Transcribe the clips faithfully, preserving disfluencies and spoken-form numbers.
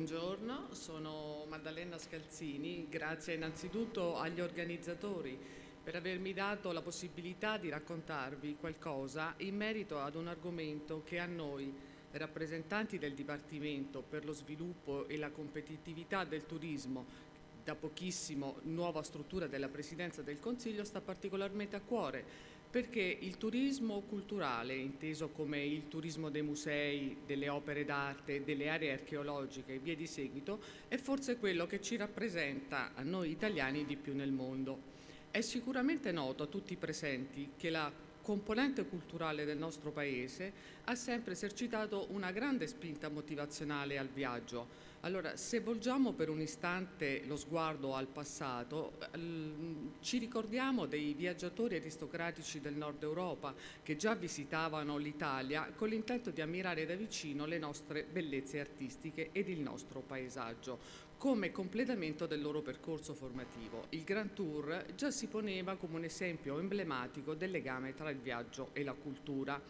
buongiorno, sono Maddalena Scalzini, grazie innanzitutto agli organizzatori per avermi dato la possibilità di raccontarvi qualcosa in merito ad un argomento che a noi, rappresentanti del Dipartimento per lo sviluppo e la competitività del turismo, da pochissimo nuova struttura della Presidenza del Consiglio, sta particolarmente a cuore, perché il turismo culturale, inteso come il turismo dei musei, delle opere d'arte, delle aree archeologiche e via di seguito, è forse quello che ci rappresenta a noi italiani di più nel mondo. È sicuramente noto a tutti i presenti che la componente culturale del nostro Paese ha sempre esercitato una grande spinta motivazionale al viaggio. Allora, se volgiamo per un istante lo sguardo al passato, ci ricordiamo dei viaggiatori aristocratici del Nord Europa che già visitavano l'Italia con l'intento di ammirare da vicino le nostre bellezze artistiche ed il nostro paesaggio. Come completamento del loro percorso formativo, il Grand Tour già si poneva come un esempio emblematico del legame tra il viaggio e la cultura.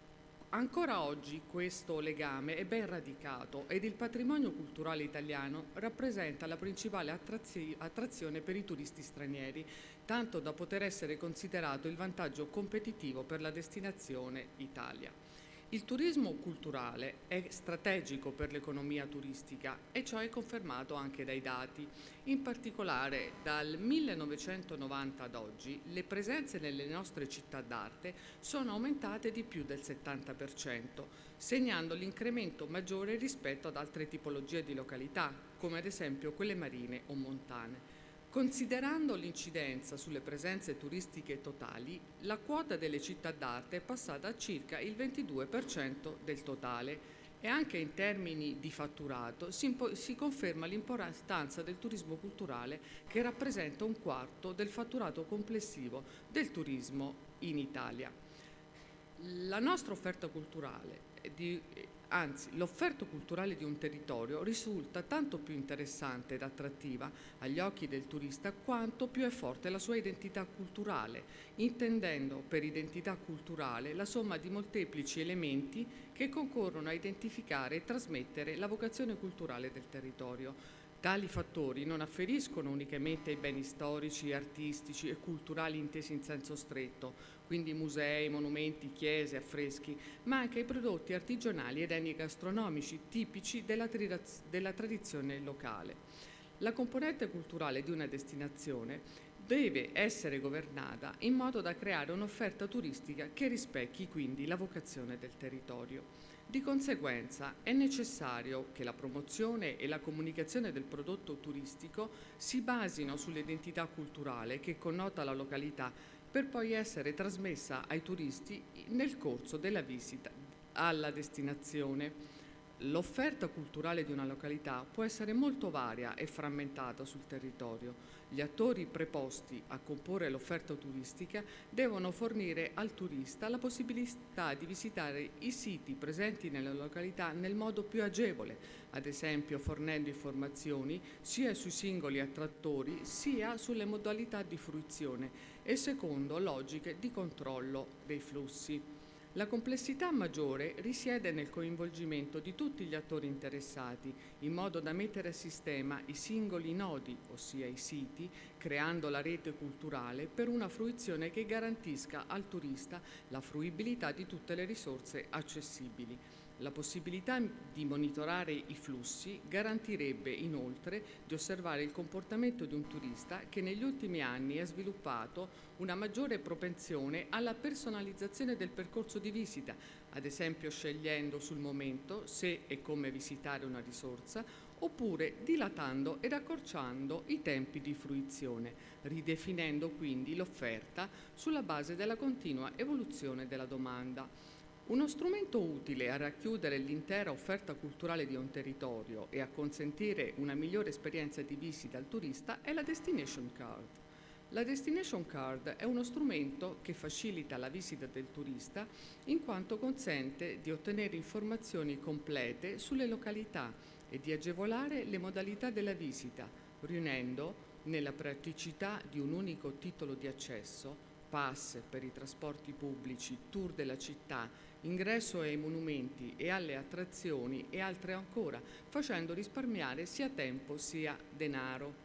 Ancora oggi questo legame è ben radicato ed il patrimonio culturale italiano rappresenta la principale attrazio- attrazione per i turisti stranieri, tanto da poter essere considerato il vantaggio competitivo per la destinazione Italia. Il turismo culturale è strategico per l'economia turistica e ciò è confermato anche dai dati. In particolare, dal millenovecentonovanta ad oggi, le presenze nelle nostre città d'arte sono aumentate di più del settanta per cento, segnando l'incremento maggiore rispetto ad altre tipologie di località, come ad esempio quelle marine o montane. Considerando l'incidenza sulle presenze turistiche totali, la quota delle città d'arte è passata a circa il ventidue per cento del totale e anche in termini di fatturato si, impo- si conferma l'importanza del turismo culturale, che rappresenta un quarto del fatturato complessivo del turismo in Italia. La nostra offerta culturale, è di, anzi l'offerta culturale di un territorio risulta tanto più interessante ed attrattiva agli occhi del turista quanto più è forte la sua identità culturale, intendendo per identità culturale la somma di molteplici elementi che concorrono a identificare e trasmettere la vocazione culturale del territorio. Tali fattori non afferiscono unicamente ai beni storici, artistici e culturali intesi in senso stretto, quindi musei, monumenti, chiese, affreschi, ma anche ai prodotti artigianali ed enogastronomici tipici della, tradiz- della tradizione locale. La componente culturale di una destinazione deve essere governata in modo da creare un'offerta turistica che rispecchi quindi la vocazione del territorio. Di conseguenza è necessario che la promozione e la comunicazione del prodotto turistico si basino sull'identità culturale che connota la località, per poi essere trasmessa ai turisti nel corso della visita alla destinazione. L'offerta culturale di una località può essere molto varia e frammentata sul territorio. Gli attori preposti a comporre l'offerta turistica devono fornire al turista la possibilità di visitare i siti presenti nella località nel modo più agevole, ad esempio fornendo informazioni sia sui singoli attrattori sia sulle modalità di fruizione e secondo logiche di controllo dei flussi. La complessità maggiore risiede nel coinvolgimento di tutti gli attori interessati, in modo da mettere a sistema i singoli nodi, ossia i siti, creando la rete culturale per una fruizione che garantisca al turista la fruibilità di tutte le risorse accessibili. La possibilità di monitorare i flussi garantirebbe inoltre di osservare il comportamento di un turista che negli ultimi anni ha sviluppato una maggiore propensione alla personalizzazione del percorso di visita, ad esempio scegliendo sul momento se e come visitare una risorsa, oppure dilatando ed accorciando i tempi di fruizione, ridefinendo quindi l'offerta sulla base della continua evoluzione della domanda. Uno strumento utile a racchiudere l'intera offerta culturale di un territorio e a consentire una migliore esperienza di visita al turista è la Destination Card. La Destination Card è uno strumento che facilita la visita del turista in quanto consente di ottenere informazioni complete sulle località e di agevolare le modalità della visita, riunendo nella praticità di un unico titolo di accesso, pass per i trasporti pubblici, tour della città ingresso ai monumenti e alle attrazioni e altre ancora, facendo risparmiare sia tempo sia denaro.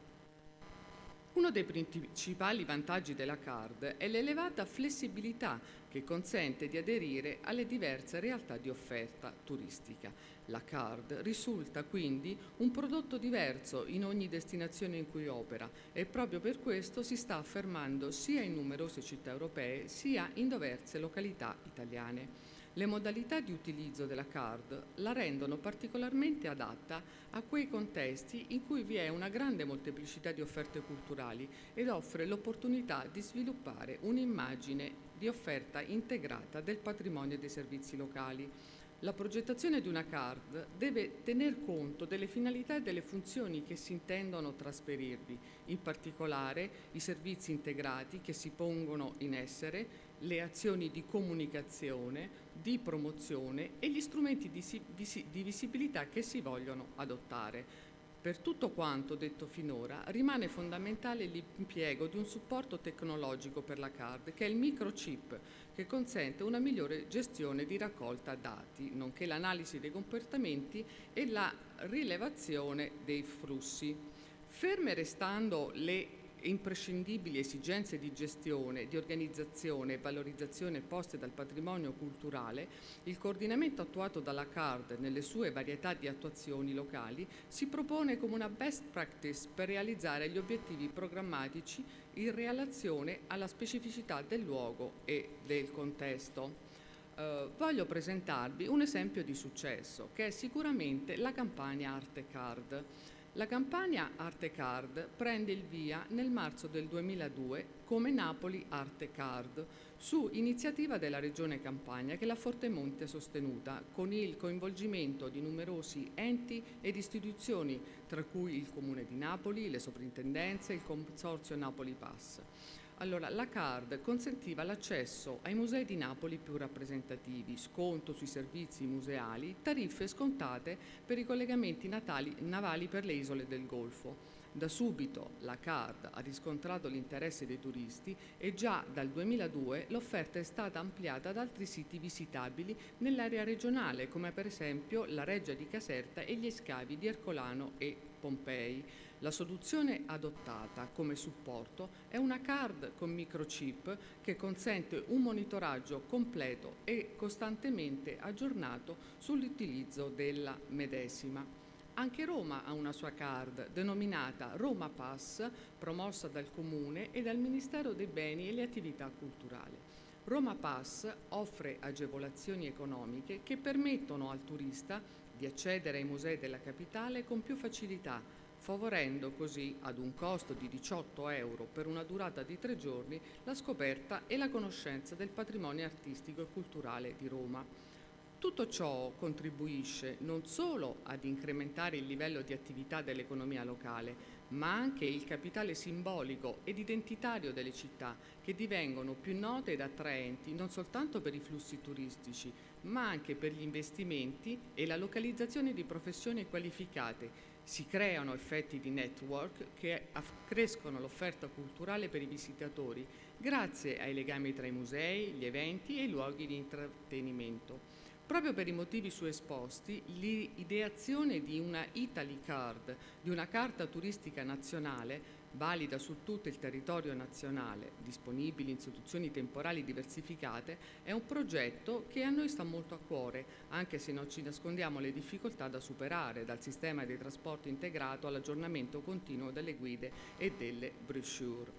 Uno dei principali vantaggi della card è l'elevata flessibilità che consente di aderire alle diverse realtà di offerta turistica. La card risulta quindi un prodotto diverso in ogni destinazione in cui opera e proprio per questo si sta affermando sia in numerose città europee sia in diverse località italiane. Le modalità di utilizzo della card la rendono particolarmente adatta a quei contesti in cui vi è una grande molteplicità di offerte culturali ed offre l'opportunità di sviluppare un'immagine di offerta integrata del patrimonio e dei servizi locali. La progettazione di una card deve tener conto delle finalità e delle funzioni che si intendono trasferirvi, in particolare i servizi integrati che si pongono in essere, le azioni di comunicazione, di promozione e gli strumenti di, visi- di visibilità che si vogliono adottare. Per tutto quanto detto finora, rimane fondamentale l'impiego di un supporto tecnologico per la card, che è il microchip, che consente una migliore gestione di raccolta dati, nonché l'analisi dei comportamenti e la rilevazione dei flussi. Ferme restando le imprescindibili esigenze di gestione, di organizzazione e valorizzazione poste dal patrimonio culturale, il coordinamento attuato dalla card nelle sue varietà di attuazioni locali si propone come una best practice per realizzare gli obiettivi programmatici in relazione alla specificità del luogo e del contesto. Uh, voglio presentarvi un esempio di successo che è sicuramente la campagna Arte Card. La campagna Arte Card prende il via nel marzo del duemiladue come Napoli Arte Card, su iniziativa della Regione Campania che l'ha fortemente sostenuta, con il coinvolgimento di numerosi enti ed istituzioni, tra cui il Comune di Napoli, le soprintendenze e il Consorzio Napoli Pass. Allora, la card consentiva l'accesso ai musei di Napoli più rappresentativi, sconto sui servizi museali, tariffe scontate per i collegamenti natali, navali per le isole del Golfo. Da subito la card ha riscontrato l'interesse dei turisti e già dal duemiladue l'offerta è stata ampliata ad altri siti visitabili nell'area regionale, come per esempio la Reggia di Caserta e gli scavi di Ercolano e Pompei. La soluzione adottata come supporto è una card con microchip che consente un monitoraggio completo e costantemente aggiornato sull'utilizzo della medesima. Anche Roma ha una sua card denominata Roma Pass, promossa dal Comune e dal Ministero dei Beni e le Attività Culturali. Roma Pass offre agevolazioni economiche che permettono al turista di accedere ai musei della capitale con più facilità, favorendo così, ad un costo di diciotto euro per una durata di tre giorni, la scoperta e la conoscenza del patrimonio artistico e culturale di Roma. Tutto ciò contribuisce non solo ad incrementare il livello di attività dell'economia locale, ma anche il capitale simbolico ed identitario delle città, che divengono più note ed attraenti non soltanto per i flussi turistici, ma anche per gli investimenti e la localizzazione di professioni qualificate. Si creano effetti di network che accrescono l'offerta culturale per i visitatori, grazie ai legami tra i musei, gli eventi e i luoghi di intrattenimento. Proprio per i motivi suesposti, l'ideazione di una Italy Card, di una carta turistica nazionale, valida su tutto il territorio nazionale, disponibile in soluzioni temporali diversificate, è un progetto che a noi sta molto a cuore, anche se non ci nascondiamo le difficoltà da superare, dal sistema di trasporto integrato all'aggiornamento continuo delle guide e delle brochure.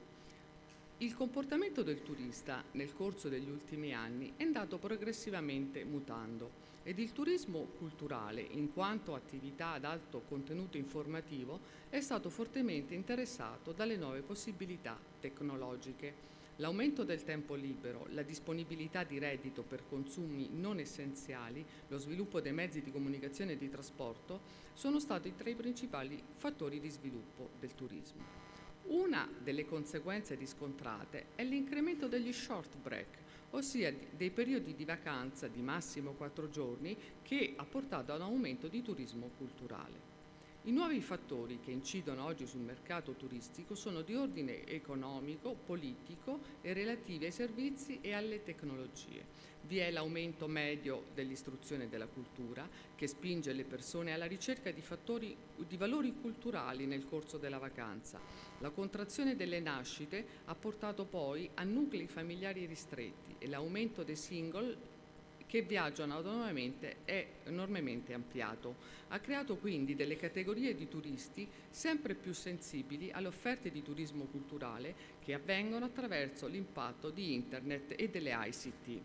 Il comportamento del turista nel corso degli ultimi anni è andato progressivamente mutando ed il turismo culturale, in quanto attività ad alto contenuto informativo, è stato fortemente interessato dalle nuove possibilità tecnologiche. L'aumento del tempo libero, la disponibilità di reddito per consumi non essenziali, lo sviluppo dei mezzi di comunicazione e di trasporto sono stati tra i principali fattori di sviluppo del turismo. Una delle conseguenze riscontrate è l'incremento degli short break, ossia dei periodi di vacanza di massimo quattro giorni, che ha portato ad un aumento di turismo culturale. I nuovi fattori che incidono oggi sul mercato turistico sono di ordine economico, politico e relativi ai servizi e alle tecnologie. Vi è l'aumento medio dell'istruzione e della cultura, che spinge le persone alla ricerca di, fattori, di valori culturali nel corso della vacanza. La contrazione delle nascite ha portato poi a nuclei familiari ristretti e l'aumento dei single che viaggiano autonomamente è enormemente ampliato. Ha creato quindi delle categorie di turisti sempre più sensibili alle offerte di turismo culturale che avvengono attraverso l'impatto di Internet e delle I C T.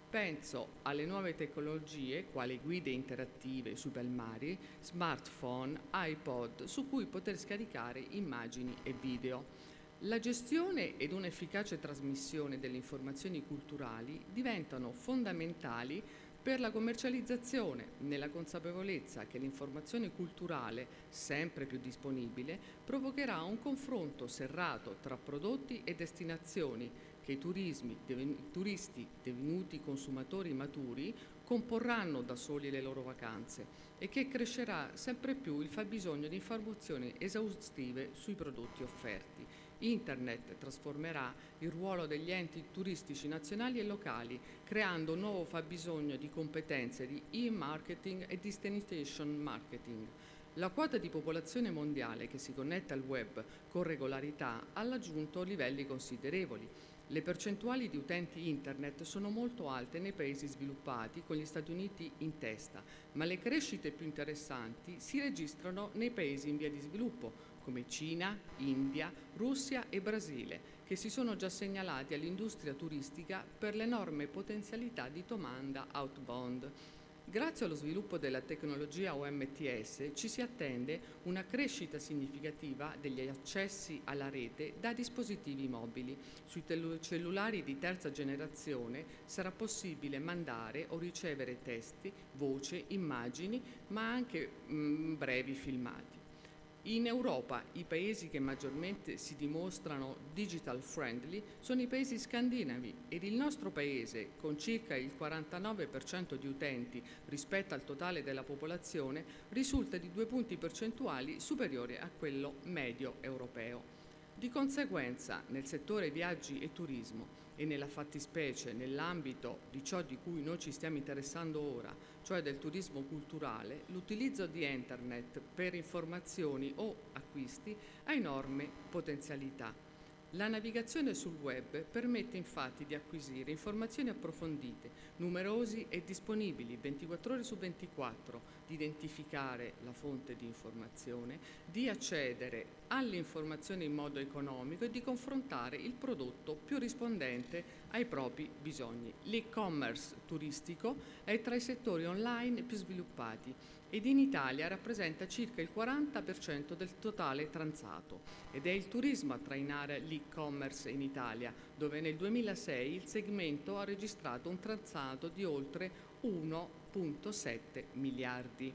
Penso alle nuove tecnologie, quali guide interattive sui balneari, smartphone, iPod, su cui poter scaricare immagini e video. La gestione ed un'efficace trasmissione delle informazioni culturali diventano fondamentali per la commercializzazione, nella consapevolezza che l'informazione culturale, sempre più disponibile, provocherà un confronto serrato tra prodotti e destinazioni che i, turismi, i turisti divenuti consumatori maturi comporranno da soli le loro vacanze e che crescerà sempre più il fabbisogno di informazioni esaustive sui prodotti offerti. Internet trasformerà il ruolo degli enti turistici nazionali e locali, creando un nuovo fabbisogno di competenze di e-marketing e destination marketing. La quota di popolazione mondiale che si connette al web con regolarità ha raggiunto livelli considerevoli. Le percentuali di utenti internet sono molto alte nei paesi sviluppati, con gli Stati Uniti in testa, ma le crescite più interessanti si registrano nei paesi in via di sviluppo, come Cina, India, Russia e Brasile, che si sono già segnalati all'industria turistica per l'enorme potenzialità di domanda outbound. Grazie allo sviluppo della tecnologia O M T S ci si attende una crescita significativa degli accessi alla rete da dispositivi mobili. Sui cellulari di terza generazione sarà possibile mandare o ricevere testi, voce, immagini, ma anche mh, brevi filmati. In Europa i paesi che maggiormente si dimostrano digital friendly sono i paesi scandinavi ed il nostro paese, con circa il quarantanove per cento di utenti rispetto al totale della popolazione, risulta di due punti percentuali superiore a quello medio europeo. Di conseguenza, nel settore viaggi e turismo e nella fattispecie nell'ambito di ciò di cui noi ci stiamo interessando ora, cioè del turismo culturale, l'utilizzo di Internet per informazioni o acquisti ha enorme potenzialità. La navigazione sul web permette infatti di acquisire informazioni approfondite, numerosi e disponibili ventiquattro ore su ventiquattro, di identificare la fonte di informazione, di accedere alle informazioni in modo economico e di confrontare il prodotto più rispondente ai propri bisogni. L'e-commerce turistico è tra i settori online più sviluppati ed in Italia rappresenta circa il quaranta per cento del totale transato ed è il turismo a trainare l'e-commerce in Italia, dove nel duemilasei il segmento ha registrato un transato di oltre uno virgola sette miliardi.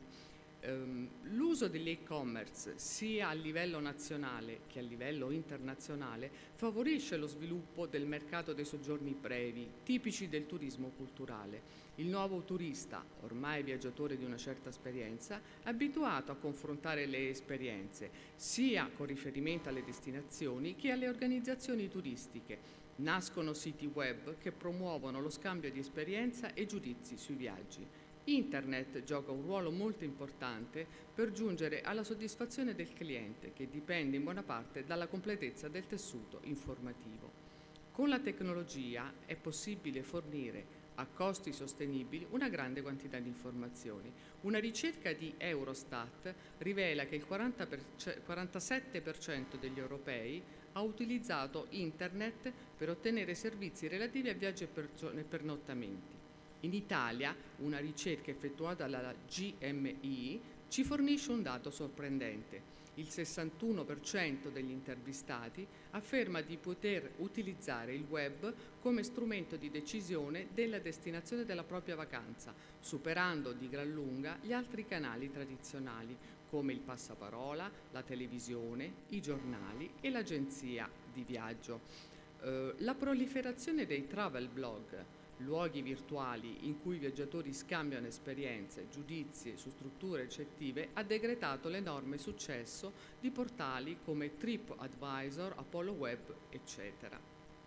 Um, l'uso dell'e-commerce sia a livello nazionale che a livello internazionale favorisce lo sviluppo del mercato dei soggiorni brevi, tipici del turismo culturale. Il nuovo turista, ormai viaggiatore di una certa esperienza, è abituato a confrontare le esperienze, sia con riferimento alle destinazioni che alle organizzazioni turistiche. Nascono siti web che promuovono lo scambio di esperienza e giudizi sui viaggi. Internet gioca un ruolo molto importante per giungere alla soddisfazione del cliente, che dipende in buona parte dalla completezza del tessuto informativo. Con la tecnologia è possibile fornire a costi sostenibili una grande quantità di informazioni. Una ricerca di Eurostat rivela che il quaranta per cento, quarantasette per cento degli europei ha utilizzato Internet per ottenere servizi relativi a viaggi e pernottamenti. In Italia, una ricerca effettuata dalla G M I ci fornisce un dato sorprendente. Il sessantuno per cento degli intervistati afferma di poter utilizzare il web come strumento di decisione della destinazione della propria vacanza, superando di gran lunga gli altri canali tradizionali, come il passaparola, la televisione, i giornali e l'agenzia di viaggio. Eh, la proliferazione dei travel blog, luoghi virtuali in cui i viaggiatori scambiano esperienze, giudizi su strutture ricettive, ha decretato l'enorme successo di portali come TripAdvisor, Apollo Web, eccetera.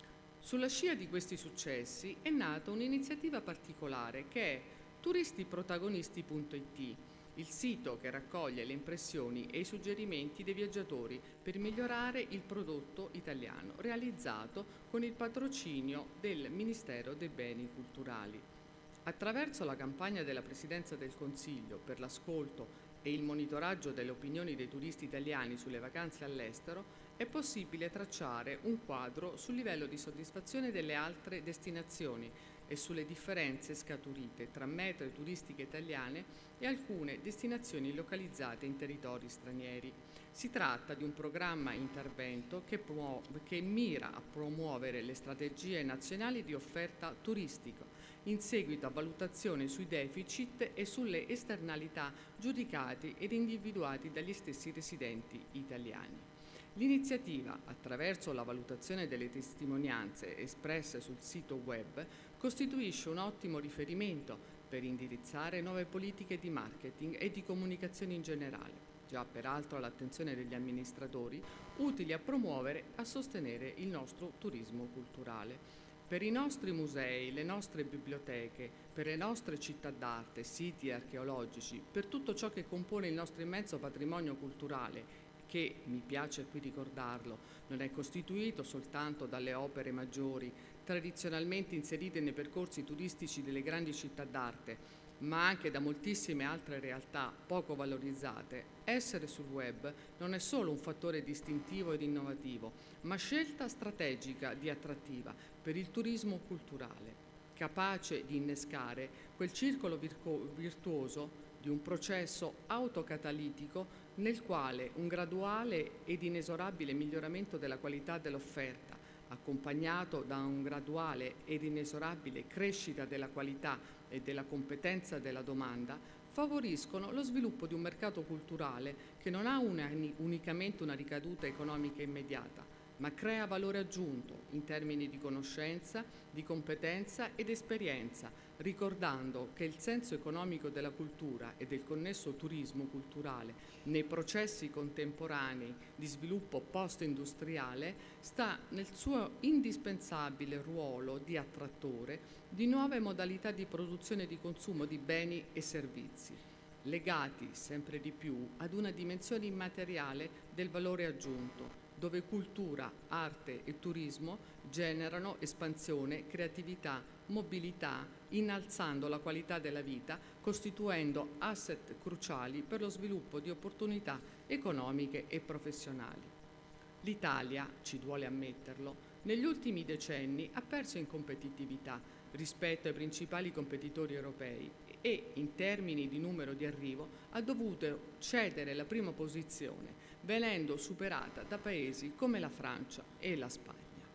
Sulla scia di questi successi è nata un'iniziativa particolare che è turistiprotagonisti punto it, il sito che raccoglie le impressioni e i suggerimenti dei viaggiatori per migliorare il prodotto italiano, realizzato con il patrocinio del Ministero dei Beni Culturali. Attraverso la campagna della Presidenza del Consiglio per l'ascolto e il monitoraggio delle opinioni dei turisti italiani sulle vacanze all'estero, è possibile tracciare un quadro sul livello di soddisfazione delle altre destinazioni e sulle differenze scaturite tra mete turistiche italiane e alcune destinazioni localizzate in territori stranieri. Si tratta di un programma intervento che, promu- che mira a promuovere le strategie nazionali di offerta turistica in seguito a valutazione sui deficit e sulle esternalità giudicati ed individuati dagli stessi residenti italiani. L'iniziativa, attraverso la valutazione delle testimonianze espresse sul sito web, costituisce un ottimo riferimento per indirizzare nuove politiche di marketing e di comunicazione in generale, già peraltro all'attenzione degli amministratori, utili a promuovere e a sostenere il nostro turismo culturale. Per i nostri musei, le nostre biblioteche, per le nostre città d'arte, siti archeologici, per tutto ciò che compone il nostro immenso patrimonio culturale, che, mi piace qui ricordarlo, non è costituito soltanto dalle opere maggiori, tradizionalmente inserite nei percorsi turistici delle grandi città d'arte, ma anche da moltissime altre realtà poco valorizzate, essere sul web non è solo un fattore distintivo ed innovativo, ma scelta strategica di attrattiva per il turismo culturale, capace di innescare quel circolo virco- virtuoso di un processo autocatalitico nel quale un graduale ed inesorabile miglioramento della qualità dell'offerta, accompagnato da un graduale ed inesorabile crescita della qualità e della competenza della domanda, favoriscono lo sviluppo di un mercato culturale che non ha una, unicamente una ricaduta economica immediata, ma crea valore aggiunto in termini di conoscenza, di competenza ed esperienza, ricordando che il senso economico della cultura e del connesso turismo culturale nei processi contemporanei di sviluppo post-industriale sta nel suo indispensabile ruolo di attrattore di nuove modalità di produzione e di consumo di beni e servizi, legati sempre di più ad una dimensione immateriale del valore aggiunto, dove cultura, arte e turismo generano espansione, creatività, mobilità, innalzando la qualità della vita, costituendo asset cruciali per lo sviluppo di opportunità economiche e professionali. L'Italia, ci duole ammetterlo, negli ultimi decenni ha perso in competitività rispetto ai principali competitori europei e, in termini di numero di arrivo, ha dovuto cedere la prima posizione, venendo superata da paesi come la Francia e la Spagna.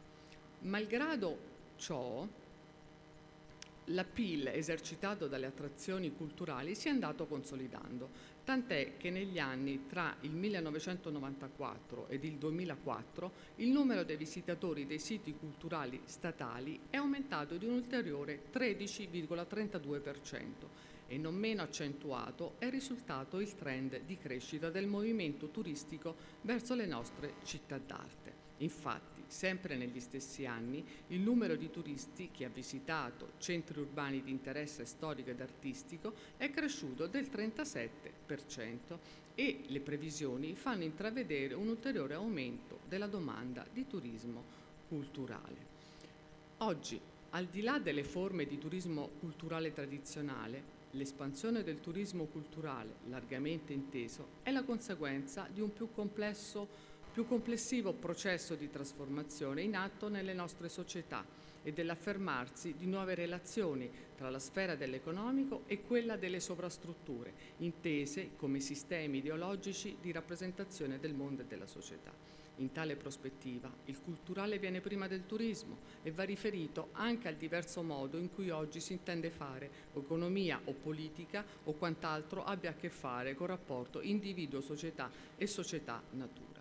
Malgrado ciò, l'appeal esercitato dalle attrazioni culturali si è andato consolidando, tant'è che negli anni tra il millenovecentonovantaquattro ed il duemilaquattro il numero dei visitatori dei siti culturali statali è aumentato di un ulteriore tredici virgola trentadue per cento e non meno accentuato è risultato il trend di crescita del movimento turistico verso le nostre città d'arte. Infatti, sempre negli stessi anni, il numero di turisti che ha visitato centri urbani di interesse storico ed artistico è cresciuto del trentasette per cento e le previsioni fanno intravedere un ulteriore aumento della domanda di turismo culturale. Oggi, al di là delle forme di turismo culturale tradizionale, l'espansione del turismo culturale, largamente inteso, è la conseguenza di un più complesso più complessivo processo di trasformazione in atto nelle nostre società e dell'affermarsi di nuove relazioni tra la sfera dell'economico e quella delle sovrastrutture, intese come sistemi ideologici di rappresentazione del mondo e della società. In tale prospettiva, il culturale viene prima del turismo e va riferito anche al diverso modo in cui oggi si intende fare economia o politica o quant'altro abbia a che fare con il rapporto individuo-società e società-natura.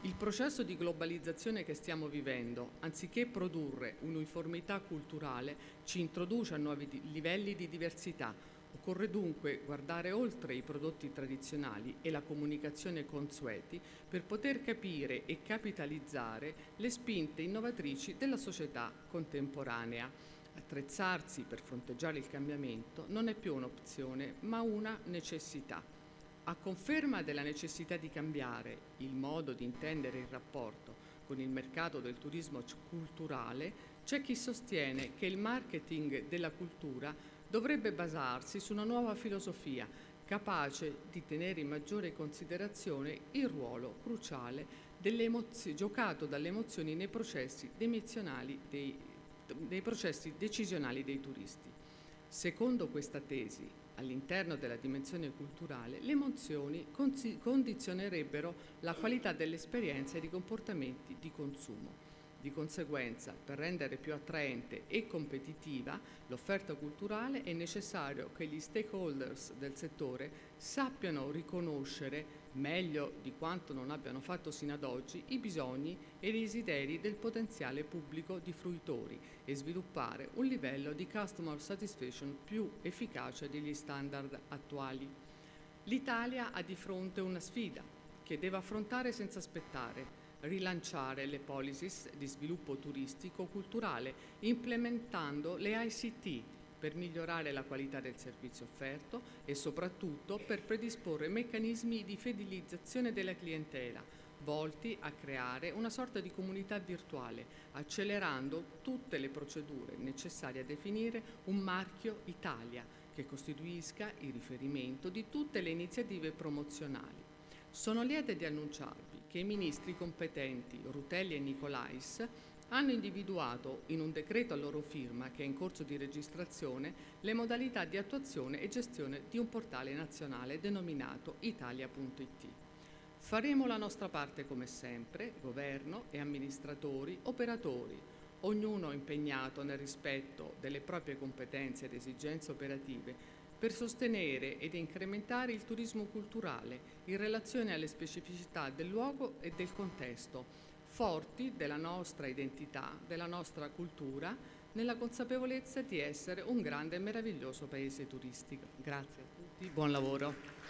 Il processo di globalizzazione che stiamo vivendo, anziché produrre uniformità culturale, ci introduce a nuovi di- livelli di diversità. Occorre dunque guardare oltre i prodotti tradizionali e la comunicazione consueti per poter capire e capitalizzare le spinte innovatrici della società contemporanea. Attrezzarsi per fronteggiare il cambiamento non è più un'opzione, ma una necessità. A conferma della necessità di cambiare il modo di intendere il rapporto con il mercato del turismo c- culturale, c'è chi sostiene che il marketing della cultura dovrebbe basarsi su una nuova filosofia, capace di tenere in maggiore considerazione il ruolo cruciale delle emozio- giocato dalle emozioni nei processi demizionali dei, nei processi decisionali dei turisti. Secondo questa tesi, all'interno della dimensione culturale, le emozioni consi- condizionerebbero la qualità dell'esperienza e dei comportamenti di consumo. Di conseguenza, per rendere più attraente e competitiva l'offerta culturale è necessario che gli stakeholders del settore sappiano riconoscere, meglio di quanto non abbiano fatto sino ad oggi, i bisogni e i desideri del potenziale pubblico di fruitori e sviluppare un livello di customer satisfaction più efficace degli standard attuali. L'Italia ha di fronte una sfida che deve affrontare senza aspettare: rilanciare le policies di sviluppo turistico-culturale, implementando le I C T per migliorare la qualità del servizio offerto e soprattutto per predisporre meccanismi di fidelizzazione della clientela, volti a creare una sorta di comunità virtuale, accelerando tutte le procedure necessarie a definire un marchio Italia che costituisca il riferimento di tutte le iniziative promozionali. Sono lieta di annunciarvi che i ministri competenti Rutelli e Nicolais hanno individuato in un decreto a loro firma, che è in corso di registrazione, le modalità di attuazione e gestione di un portale nazionale denominato italia punto it. Faremo la nostra parte come sempre, governo e amministratori, operatori, ognuno impegnato nel rispetto delle proprie competenze ed esigenze operative per sostenere ed incrementare il turismo culturale in relazione alle specificità del luogo e del contesto, forti della nostra identità, della nostra cultura, nella consapevolezza di essere un grande e meraviglioso paese turistico. Grazie a tutti, buon lavoro.